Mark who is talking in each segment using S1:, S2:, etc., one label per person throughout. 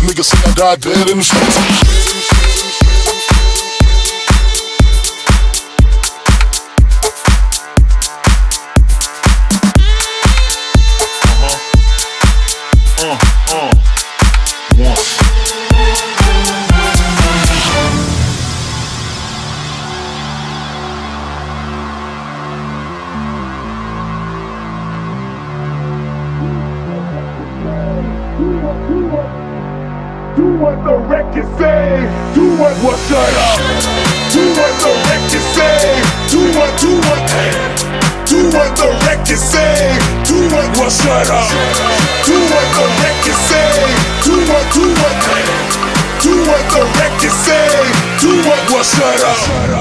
S1: Niggas say I died dead in the streets.
S2: Do what the record say. Do what shut up. Do what the record say. Do what the record say. Do what shut up. Do what the record say. Do what the record say. Do what shut up.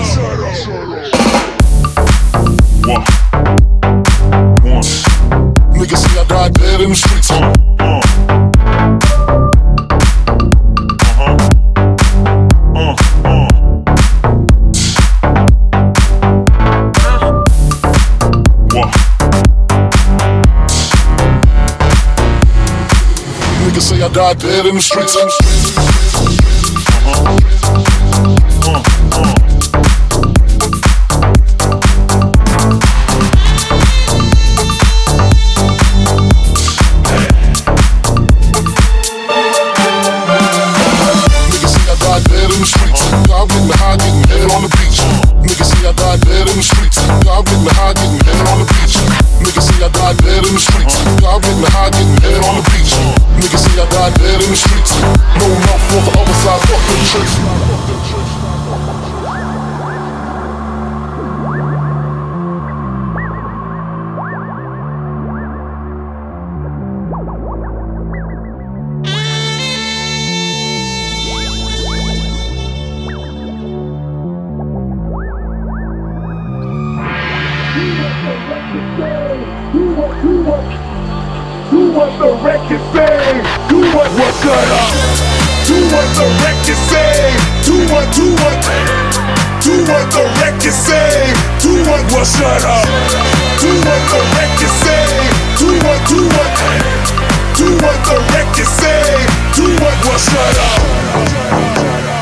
S1: One. Niggas say I died dead in the streets. Niggas say I died dead in the streets. God getting high, getting head on the beach. Niggas say I died dead in the streets. God getting high, getting head on the beach. Niggas say I died dead in the streets. God getting high, getting head on the beach. Niggas say I died dead in the streets. No love for the other side, fuck them tricks.
S2: Do what the record say. Do what shut up. Do what the record say. Do what the record say. Do what shut up. Do what the record say. Do what the record say. Do what shut up.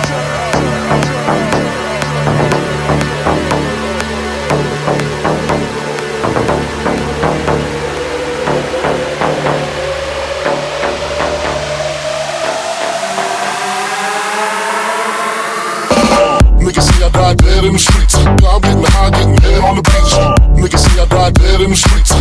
S1: Niggas say I died dead in the streets. God getting high, getting head on the beach. Niggas say I died dead in the streets.